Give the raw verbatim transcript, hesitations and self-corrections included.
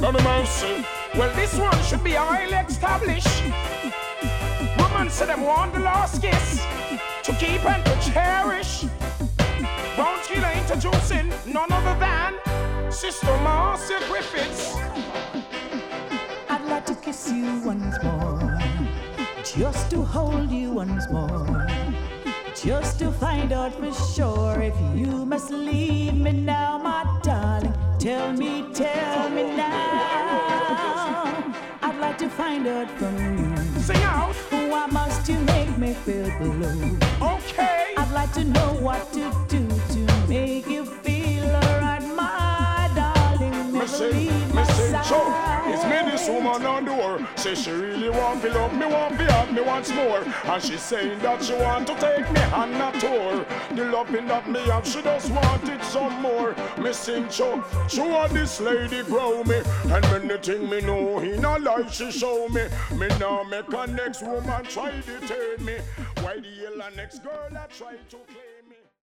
Lord of mercy. Well, this one should be highly established. Women say them want the last kiss to keep and to cherish. Bounty Killer introducing none other than Sister Marcia Griffiths. I'd like to kiss you once more, just to hold you once more, just to find out for sure if you must leave me now, my darling. Tell me, tell me now. I'd like to find out from you. Sing out. Why must you make me feel blue? Okay. I'd like to know what to do to make you feel alright, my darling. Never leave my side. It's me, this woman on the door. Say she really want to love me, want to have me once more. And she saying that she want to take me on a tour. The loving that me have, she just want it some more. Me sing cho, show this lady grow me. And anything me know, in a life she show me. Me now make a next woman try to turn me. Why the hell a next girl that try to play?